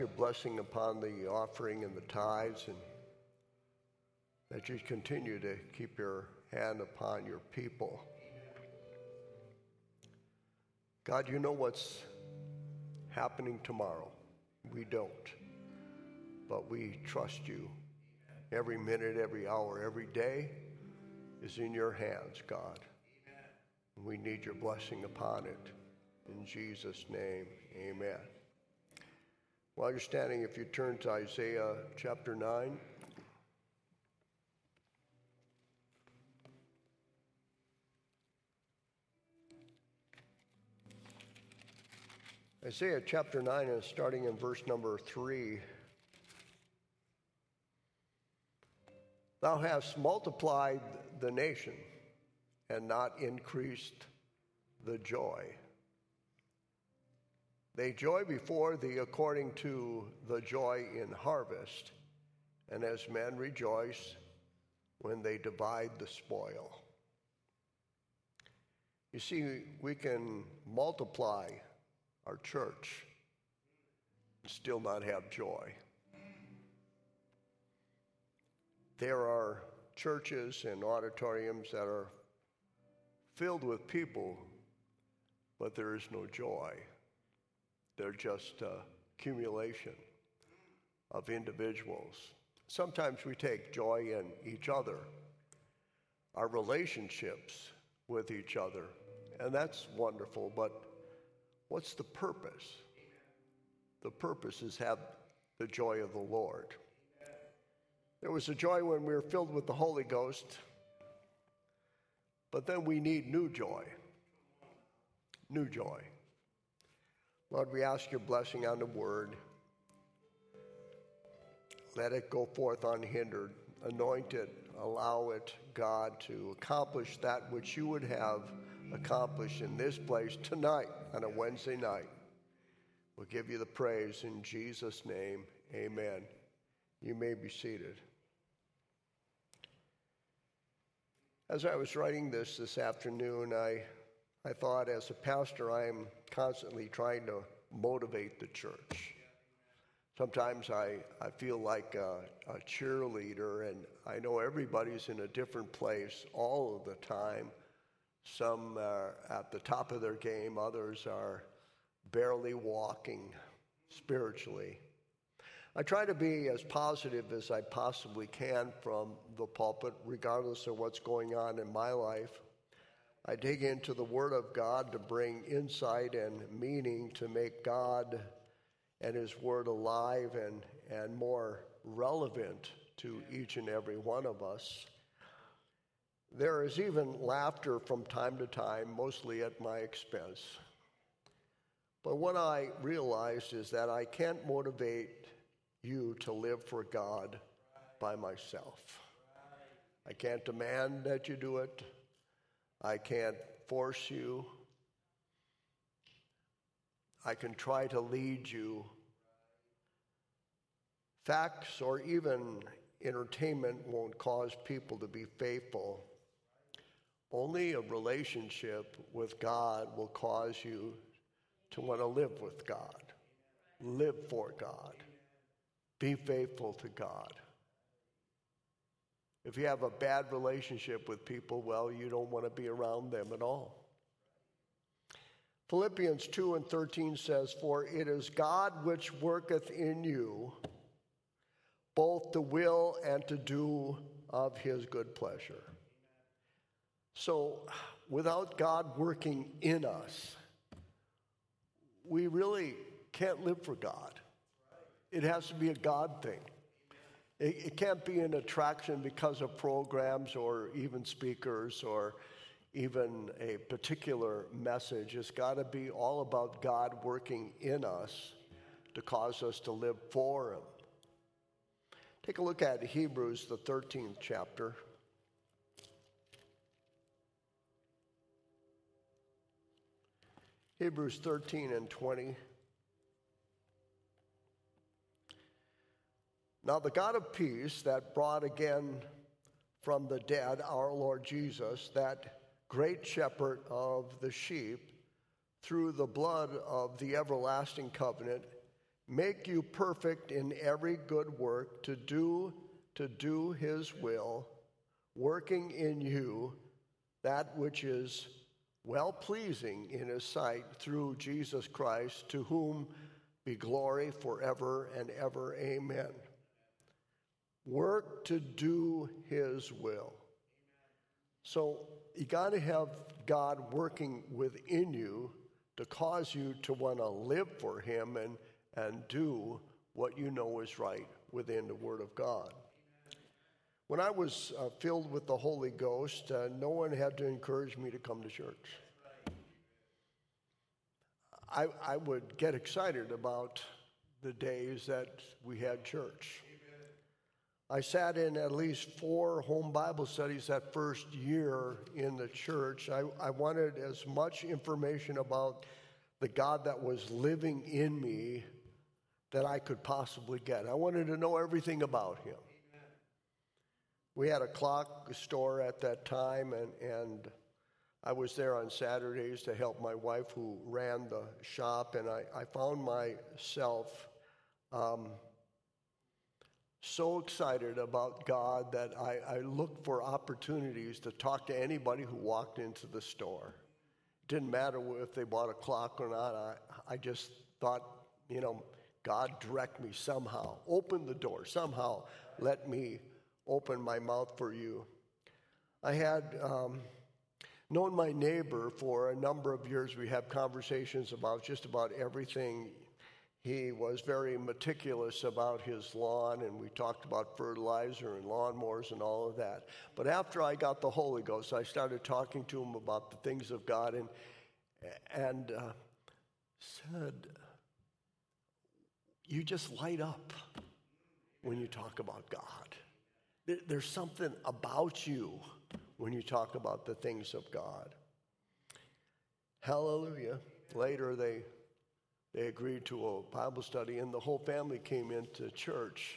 Your blessing upon the offering and the tithes, and that you continue to keep your hand upon your people. God, you know what's happening tomorrow. We don't. But we trust you. Every minute, every hour, every day is in your hands, God. And we need your blessing upon it. In Jesus' name, amen. While you're standing, if you turn to Isaiah chapter 9. Isaiah chapter 9 is starting in verse number 3. Thou hast multiplied the nation and not increased the joy. They joy before thee according to the joy in harvest, and as men rejoice when they divide the spoil. You see, we can multiply our church and still not have joy. There are churches and auditoriums that are filled with people, but there is no joy. They're just accumulation of individuals. Sometimes we take joy in each other, our relationships with each other, and that's wonderful, but what's the purpose? The purpose is have the joy of the Lord. There was a joy when we were filled with the Holy Ghost, but then we need new joy. New joy. Lord, we ask your blessing on the word. Let it go forth unhindered. Anoint it. Allow it, God, to accomplish that which you would have accomplished in this place tonight on a Wednesday night. We'll give you the praise in Jesus' name. Amen. You may be seated. As I was writing this afternoon, I thought, as a pastor, I am constantly trying to motivate the church. Sometimes I feel like a cheerleader, and I know everybody's in a different place all of the time. Some are at the top of their game, others are barely walking spiritually. I try to be as positive as I possibly can from the pulpit, regardless of what's going on in my life. I dig into the Word of God to bring insight and meaning to make God and His Word alive and more relevant to each and every one of us. There is even laughter from time to time, mostly at my expense. But what I realized is that I can't motivate you to live for God by myself. I can't demand that you do it. I can't force you. I can try to lead you. Facts or even entertainment won't cause people to be faithful. Only a relationship with God will cause you to want to live with God, live for God, be faithful to God. If you have a bad relationship with people, well, you don't want to be around them at all. Philippians 2:13 says, "For it is God which worketh in you both to will and to do of his good pleasure." So without God working in us, we really can't live for God. It has to be a God thing. It can't be an attraction because of programs or even speakers or even a particular message. It's got to be all about God working in us to cause us to live for Him. Take a look at Hebrews, the 13th chapter. Hebrews 13 and 20. Now the God of peace that brought again from the dead our Lord Jesus, that great shepherd of the sheep, through the blood of the everlasting covenant, make you perfect in every good work to do his will, working in you that which is well-pleasing in his sight through Jesus Christ, to whom be glory forever and ever. Amen. Work to do his will. So you got to have God working within you to cause you to want to live for him and do what you know is right within the Word of God. When I was filled with the Holy Ghost, no one had to encourage me to come to church. I would get excited about the days that we had church. I sat in at least 4 home Bible studies that first year in the church. I wanted as much information about the God that was living in me that I could possibly get. I wanted to know everything about him. We had a clock store at that time, and I was there on Saturdays to help my wife who ran the shop, and I found myself so excited about God that I looked for opportunities to talk to anybody who walked into the store. It didn't matter if they bought a clock or not. I just thought, God, direct me somehow. Open the door. Somehow let me open my mouth for you. I had known my neighbor for a number of years. We had conversations about just about everything. He was very meticulous about his lawn, and we talked about fertilizer and lawnmowers and all of that. But after I got the Holy Ghost, I started talking to him about the things of God and said, you just light up when you talk about God. There's something about you when you talk about the things of God. Hallelujah. Later, they agreed to a Bible study, and the whole family came into church.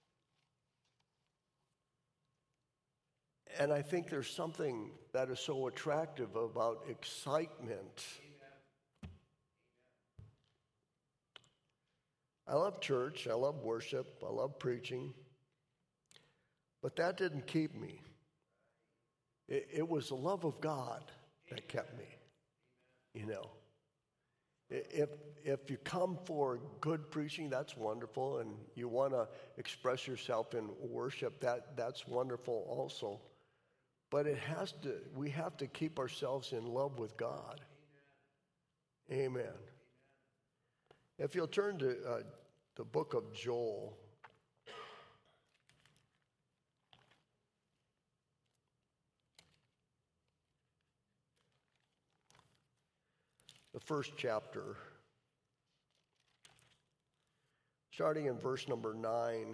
And I think there's something that is so attractive about excitement. I love church, I love worship, I love preaching, but that didn't keep me. It was the love of God that kept me, If you come for good preaching, that's wonderful, and you want to express yourself in worship, that's wonderful also. But we have to keep ourselves in love with God. Amen. If you'll turn to the book of Joel. The first chapter, starting in verse number 9.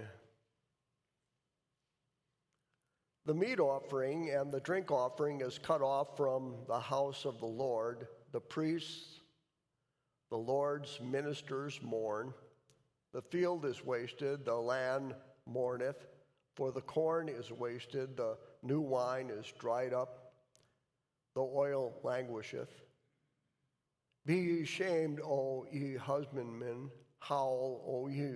The meat offering and the drink offering is cut off from the house of the Lord. The priests, the Lord's ministers mourn. The field is wasted, the land mourneth, for the corn is wasted, the new wine is dried up, the oil languisheth. Be ye shamed, O ye husbandmen, howl, O ye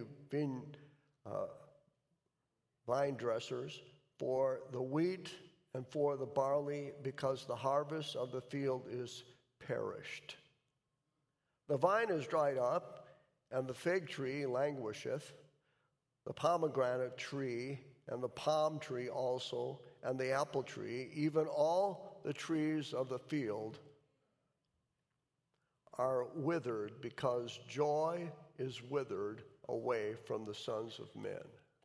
vine dressers, for the wheat and for the barley, because the harvest of the field is perished. The vine is dried up, and the fig tree languisheth, the pomegranate tree, and the palm tree also, and the apple tree, even all the trees of the field are withered, because joy is withered away from the sons of men.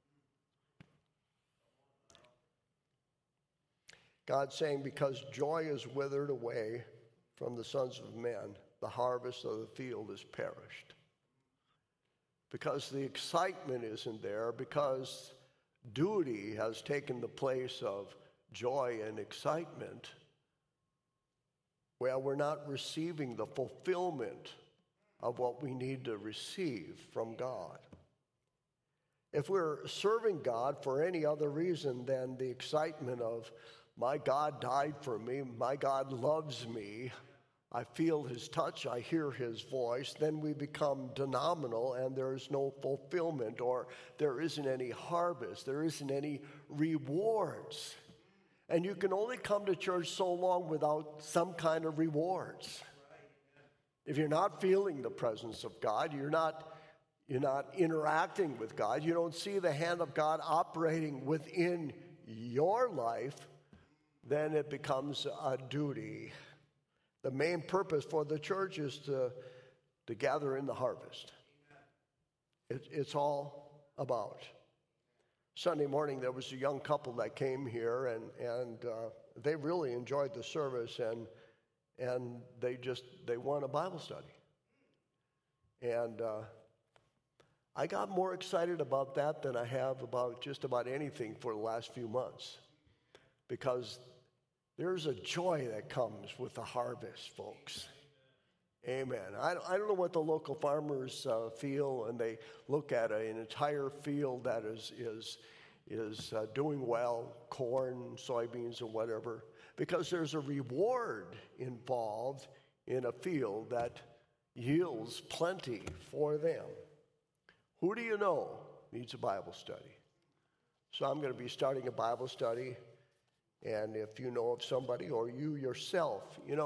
God's saying, because joy is withered away from the sons of men, the harvest of the field is perished. Because the excitement isn't there, because duty has taken the place of joy and excitement, well, we're not receiving the fulfillment of what we need to receive from God. If we're serving God for any other reason than the excitement of, my God died for me, my God loves me, I feel his touch, I hear his voice, then we become denominal and there is no fulfillment, or there isn't any harvest, there isn't any rewards. And you can only come to church so long without some kind of rewards. If you're not feeling the presence of God, you're not interacting with God, you don't see the hand of God operating within your life, then it becomes a duty. The main purpose for the church is to gather in the harvest. It's all about. Sunday morning, there was a young couple that came here, and they really enjoyed the service, and they won a Bible study. And I got more excited about that than I have about just about anything for the last few months, because there's a joy that comes with the harvest, folks. Amen. I don't know what the local farmers feel, and they look at an entire field that is doing well, corn, soybeans, or whatever, because there's a reward involved in a field that yields plenty for them. Who do you know needs a Bible study? So I'm going to be starting a Bible study. And if you know of somebody, or you yourself,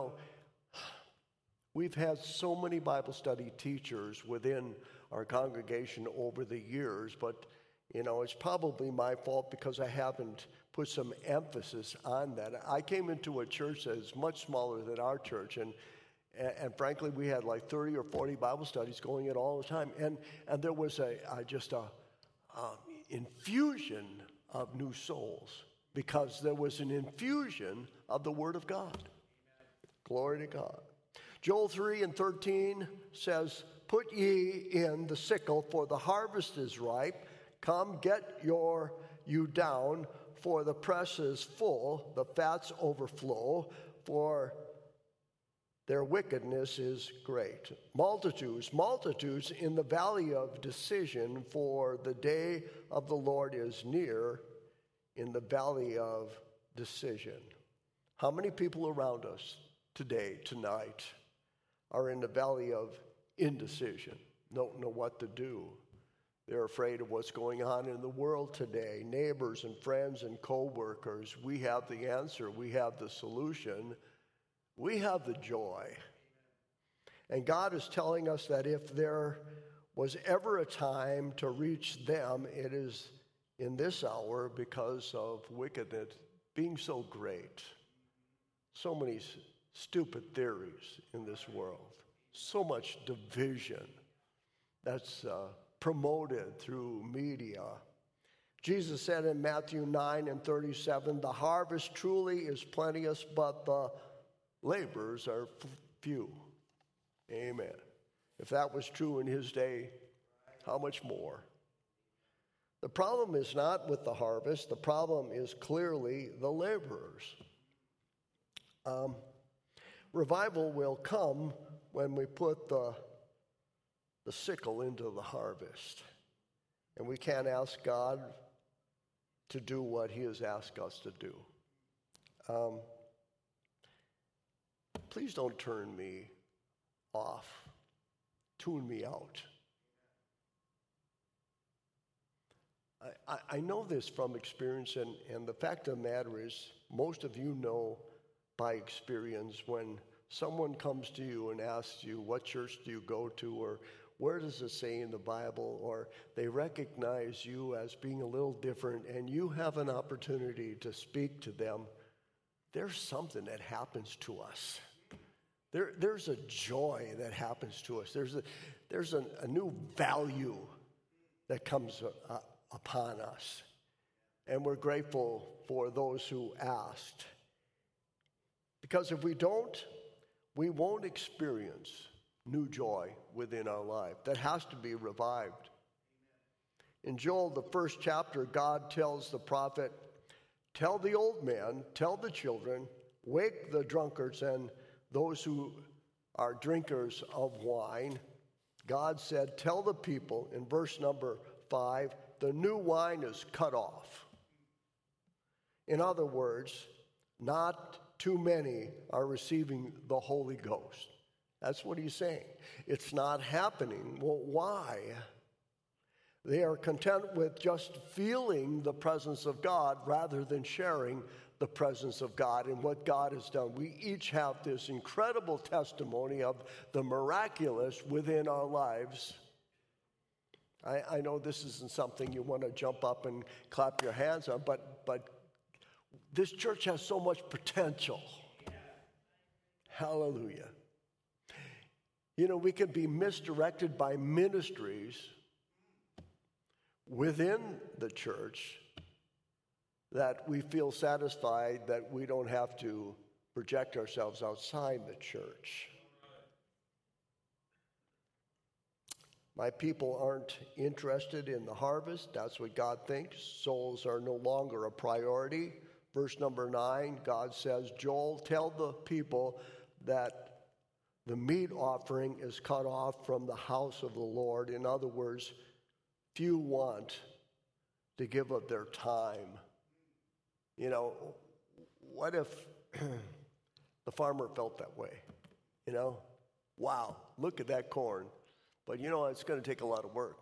we've had so many Bible study teachers within our congregation over the years, but, it's probably my fault because I haven't put some emphasis on that. I came into a church that is much smaller than our church, and frankly, we had like 30 or 40 Bible studies going at all the time, and there was just a infusion of new souls, because there was an infusion of the Word of God. Glory to God. Joel 3:13 says, "Put ye in the sickle, for the harvest is ripe. Come, get you down, for the press is full, the fats overflow, for their wickedness is great. Multitudes in the valley of decision, for the day of the Lord is near, in the valley of decision." How many people around us today, tonight, are in the valley of indecision? Don't know what to do. They're afraid of what's going on in the world today. Neighbors and friends and co-workers, we have the answer. We have the solution. We have the joy. And God is telling us that if there was ever a time to reach them, it is in this hour, because of wickedness being so great. So many stupid theories in this world. So much division that's promoted through media. Jesus said in Matthew 9:37, "The harvest truly is plenteous, but the laborers are few." Amen. If that was true in his day, how much more? The problem is not with the harvest. The problem is clearly the laborers. Revival will come when we put the sickle into the harvest. And we can't ask God to do what he has asked us to do. Please don't turn me off. Tune me out. I know this from experience, and the fact of the matter is, most of you know by experience when someone comes to you and asks you, what church do you go to, or where does it say in the Bible, or they recognize you as being a little different, and you have an opportunity to speak to them, there's something that happens to us. There's a joy that happens to us. There's a new value that comes upon us. And we're grateful for those who asked. Because if we don't, we won't experience new joy within our life. That has to be revived. In Joel, the first chapter, God tells the prophet, "Tell the old man, tell the children, wake the drunkards and those who are drinkers of wine." God said, "Tell the people," in verse number 5, "the new wine is cut off." In other words, not too many are receiving the Holy Ghost. That's what he's saying. It's not happening. Well, why? They are content with just feeling the presence of God rather than sharing the presence of God and what God has done. We each have this incredible testimony of the miraculous within our lives. I know this isn't something you want to jump up and clap your hands on, but this church has so much potential. Hallelujah. You know, we can be misdirected by ministries within the church that we feel satisfied that we don't have to project ourselves outside the church. My people aren't interested in the harvest. That's what God thinks. Souls are no longer a priority. Verse number 9, God says, Joel, tell the people that the meat offering is cut off from the house of the Lord. In other words, few want to give up their time. You know, what if the farmer felt that way? You know, wow, look at that corn. But you know, it's going to take a lot of work.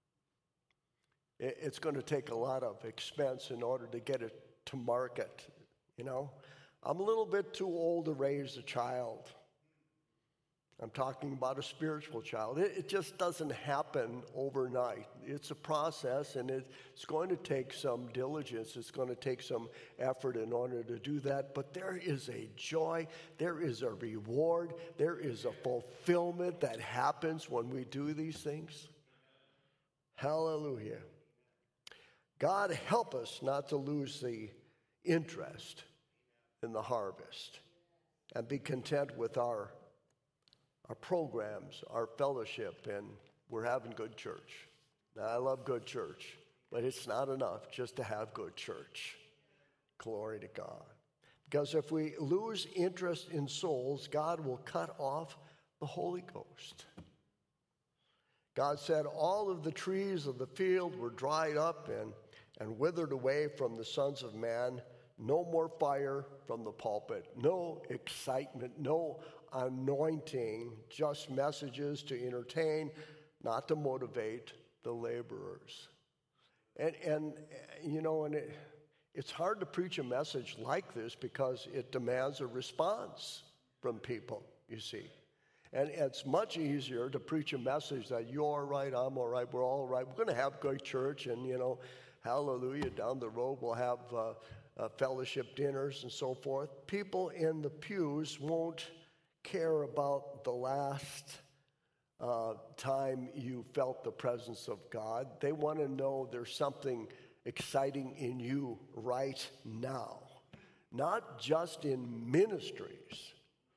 It's going to take a lot of expense in order to get it to market, you know. I'm a little bit too old to raise a child. I'm talking about a spiritual child. It just doesn't happen overnight. It's a process, and it's going to take some diligence. It's going to take some effort in order to do that. But there is a joy. There is a reward. There is a fulfillment that happens when we do these things. Hallelujah. God, help us not to lose the interest in the harvest and be content with our programs, our fellowship, and we're having good church. Now, I love good church, but it's not enough just to have good church. Glory to God. Because if we lose interest in souls, God will cut off the Holy Ghost. God said all of the trees of the field were dried up and withered away from the sons of man. No more fire from the pulpit, no excitement, no anointing, just messages to entertain, not to motivate the laborers. And you know, and it's hard to preach a message like this because it demands a response from people, you see. And it's much easier to preach a message that you're all right, I'm all right, we're all right. We're going to have good church, and, you know, hallelujah, down the road we'll have fellowship dinners and so forth. People in the pews won't care about the last time you felt the presence of God. They want to know there's something exciting in you right now, not just in ministries.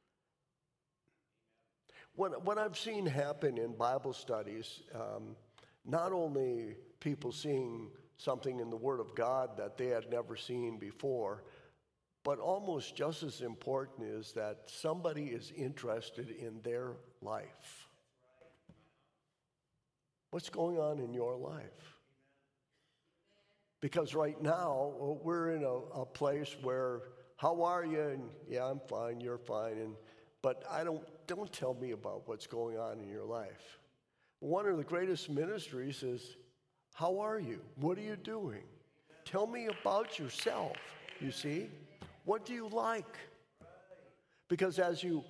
What I've seen happen in Bible studies, not only people seeing something in the Word of God that they had never seen before, but almost just as important is that somebody is interested in their life. What's going on in your life? Because right now, we're in a place where, how are you? And yeah, I'm fine, you're fine. But don't tell me about what's going on in your life. One of the greatest ministries is, how are you? What are you doing? Tell me about yourself, you see. What do you like? Because as you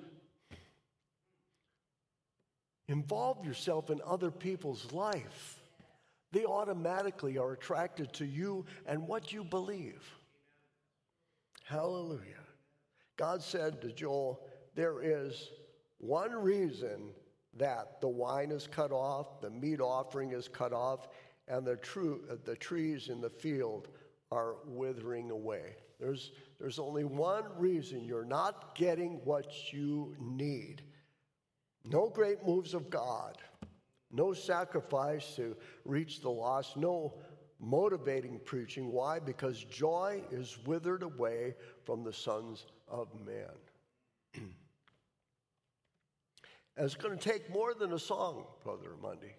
involve yourself in other people's life, they automatically are attracted to you and what you believe. Hallelujah. God said to Joel, there is one reason that the wine is cut off, the meat offering is cut off, and the trees in the field are withering away. There's only one reason you're not getting what you need. No great moves of God, no sacrifice to reach the lost, no motivating preaching. Why? Because joy is withered away from the sons of man. And it's going to take more than a song, Brother Monday.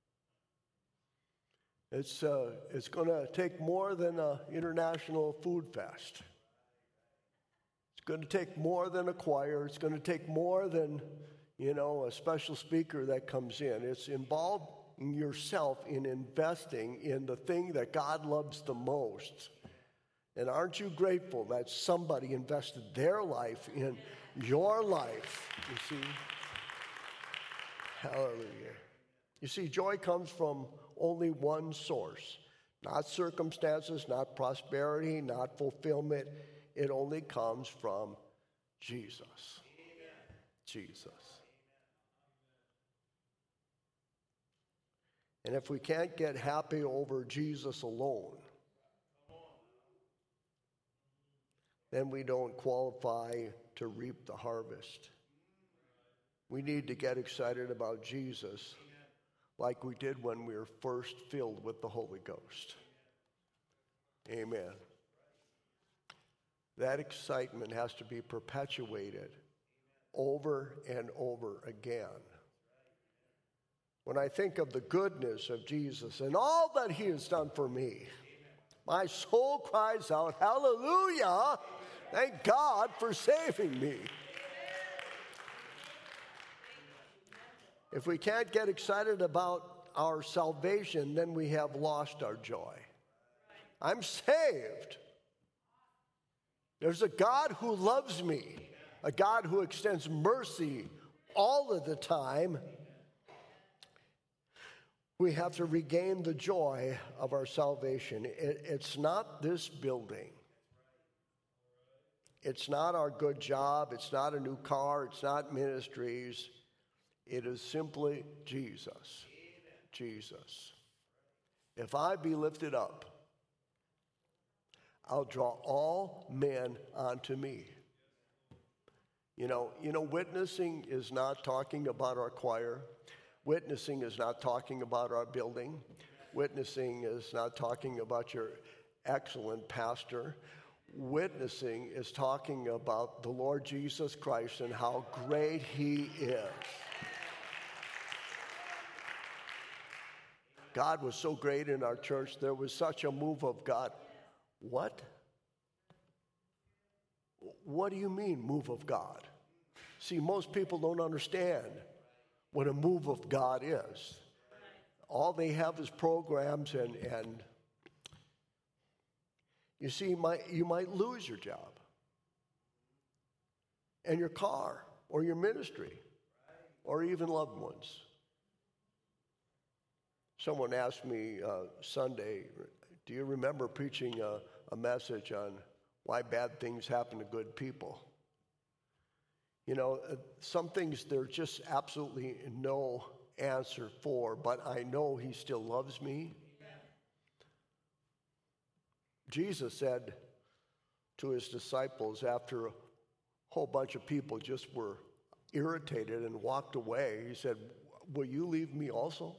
It's going to take more than an international food fest. It's It's going to take more than a choir. It's going to take more than, a special speaker that comes in. It's involving yourself in investing in the thing that God loves the most. And aren't you grateful that somebody invested their life in your life? You see? Hallelujah. You see, joy comes from only one source. Not circumstances, not prosperity, not fulfillment. It only comes from Jesus. Amen. Jesus. And if we can't get happy over Jesus alone, then we don't qualify to reap the harvest. We need to get excited about Jesus like we did when we were first filled with the Holy Ghost. Amen. That excitement has to be perpetuated over and over again. When I think of the goodness of Jesus and all that he has done for me, my soul cries out, hallelujah, thank God for saving me. If we can't get excited about our salvation, then we have lost our joy. I'm saved. There's a God who loves me, a God who extends mercy all of the time. We have to regain the joy of our salvation. It's not this building. It's not our good job. It's not a new car. It's not ministries. It is simply Jesus. Jesus. If I be lifted up, I'll draw all men unto me. Witnessing is not talking about our choir. Witnessing is not talking about our building. Witnessing is not talking about your excellent pastor. Witnessing is talking about the Lord Jesus Christ and how great he is. God was so great in our church. There was such a move of God. What? What do you mean, move of God? See, most people don't understand what a move of God is. All they have is programs and you see, you might lose your job and your car or your ministry or even loved ones. Someone asked me Sunday, do you remember preaching a message on why bad things happen to good people? Some things there's just absolutely no answer for, but I know he still loves me. Amen. Jesus said to his disciples after a whole bunch of people just were irritated and walked away, he said, will you leave me also?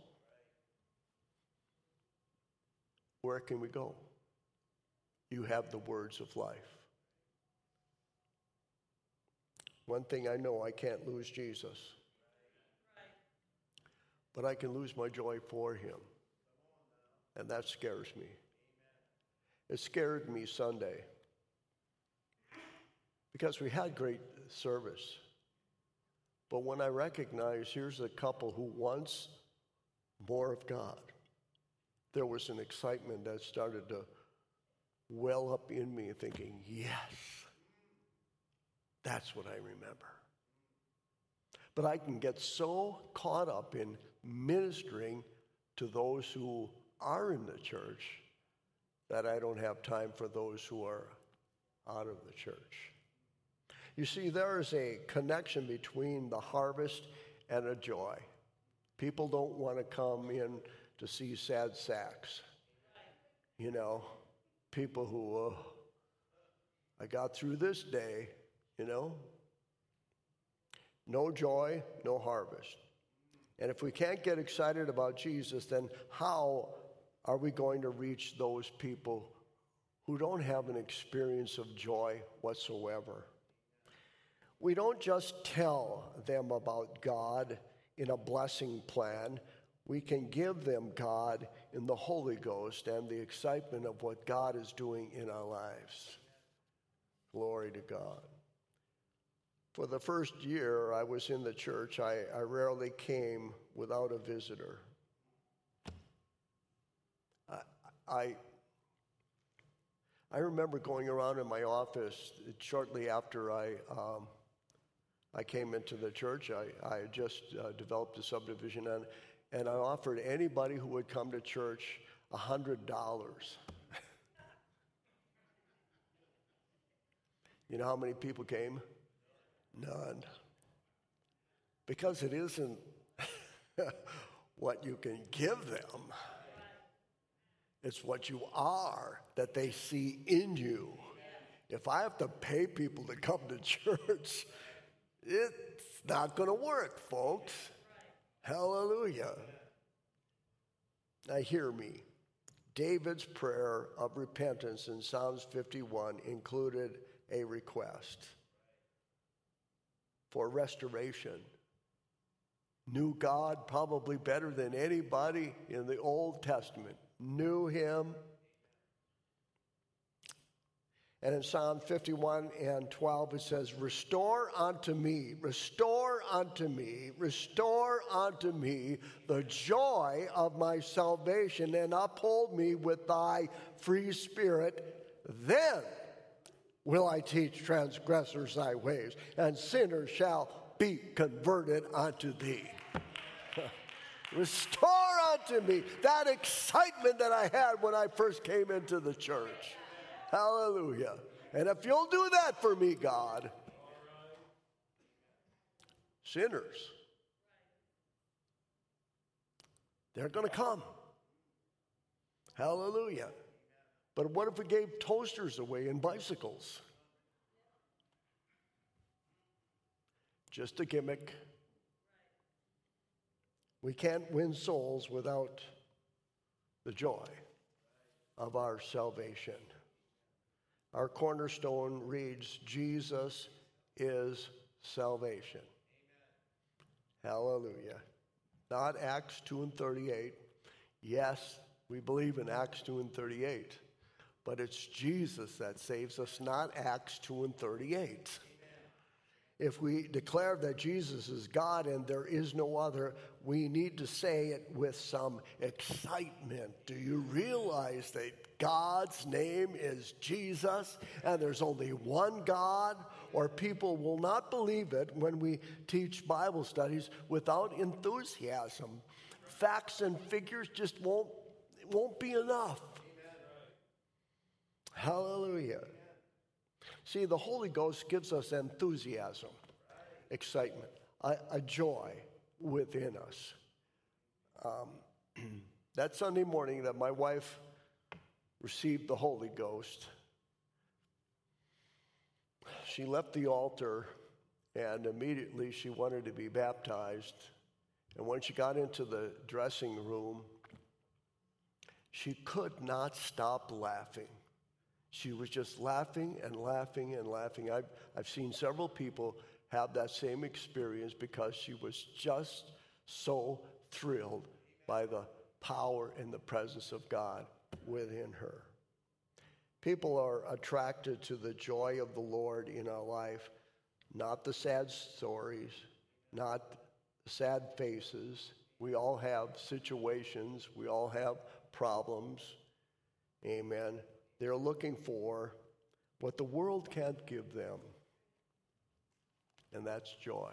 Where can we go? You have the words of life. One thing I know, I can't lose Jesus. But I can lose my joy for him. And that scares me. It scared me Sunday. Because we had great service. But when I recognized here's a couple who wants more of God, there was an excitement that started to well up in me thinking, yes, that's what I remember. But I can get so caught up in ministering to those who are in the church that I don't have time for those who are out of the church. You see, there is a connection between the harvest and a joy. People don't want to come in to see sad sacks. People who, I got through this day, No joy, no harvest. And if we can't get excited about Jesus, then how are we going to reach those people who don't have an experience of joy whatsoever? We don't just tell them about God in a blessing plan. We can give them God in the Holy Ghost and the excitement of what God is doing in our lives. Glory to God. For the first year I was in the church, I rarely came without a visitor. I remember going around in my office shortly after I came into the church. I had just developed a subdivision, and I offered anybody who would come to church $100. You know how many people came? None. Because it isn't what you can give them. It's what you are that they see in you. If I have to pay people to come to church, it's not going to work, folks. Hallelujah. Now hear me. David's prayer of repentance in Psalms 51 included a request for restoration. Knew God probably better than anybody in the Old Testament. Knew him. And in Psalm 51 and 12 it says, restore unto me the joy of my salvation, and uphold me with thy free spirit. Then will I teach transgressors thy ways, and sinners shall be converted unto thee. Restore unto me that excitement that I had when I first came into the church. Hallelujah. And if you'll do that for me, God, sinners, they're going to come. Hallelujah. But what if we gave toasters away and bicycles? Just a gimmick. We can't win souls without the joy of our salvation. Our cornerstone reads, Jesus is salvation. Amen. Hallelujah. Not Acts 2 and 38. Yes, we believe in Acts 2 and 38. But it's Jesus that saves us, not Acts 2 and 38. If we declare that Jesus is God and there is no other, we need to say it with some excitement. Do you realize that God's name is Jesus and there's only one God? Or people will not believe it when we teach Bible studies without enthusiasm. Facts and figures just won't be enough. Hallelujah. See, the Holy Ghost gives us enthusiasm, excitement, a joy within us. That Sunday morning that my wife received the Holy Ghost, she left the altar and immediately she wanted to be baptized. And when she got into the dressing room, she could not stop laughing. She was just laughing and laughing and laughing. I've seen several people have that same experience because she was just so thrilled by the power and the presence of God within her. People are attracted to the joy of the Lord in our life, not the sad stories, not the sad faces. We all have situations. We all have problems. Amen. They're looking for what the world can't give them, and that's joy.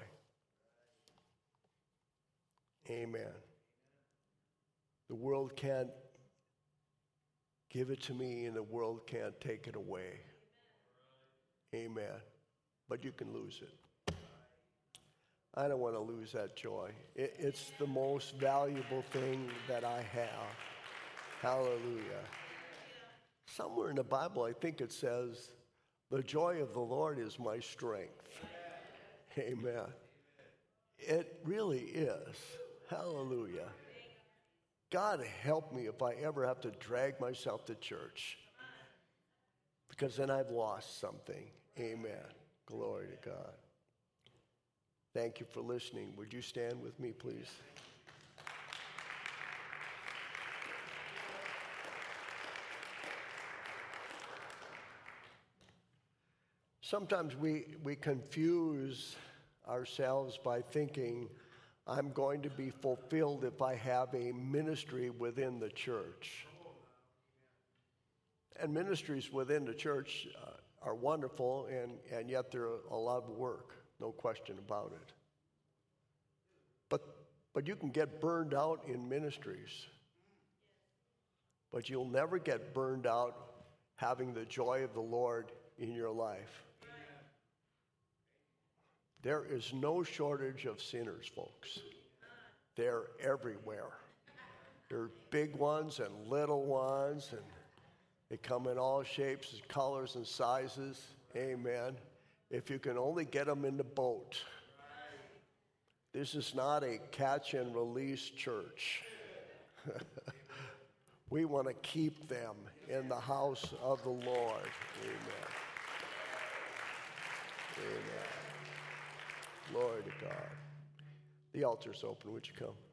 Amen. The world can't give it to me, and the world can't take it away. Amen. But you can lose it. I don't want to lose that joy. It's the most valuable thing that I have. Hallelujah. Somewhere in the Bible, I think it says, the joy of the Lord is my strength. Amen. It really is. Hallelujah. God help me if I ever have to drag myself to church, because then I've lost something. Amen. Glory to God. Thank you for listening. Would you stand with me, please? Sometimes we confuse ourselves by thinking, I'm going to be fulfilled if I have a ministry within the church. And ministries within the church are wonderful, and yet they're a lot of work, no question about it. But you can get burned out in ministries. But you'll never get burned out having the joy of the Lord in your life. There is no shortage of sinners, folks. They're everywhere. There are big ones and little ones, and they come in all shapes, colors, and sizes. Amen. If you can only get them in the boat. This is not a catch and release church. We want to keep them in the house of the Lord. Amen. Amen. Glory to God. The altar's open. Would you come?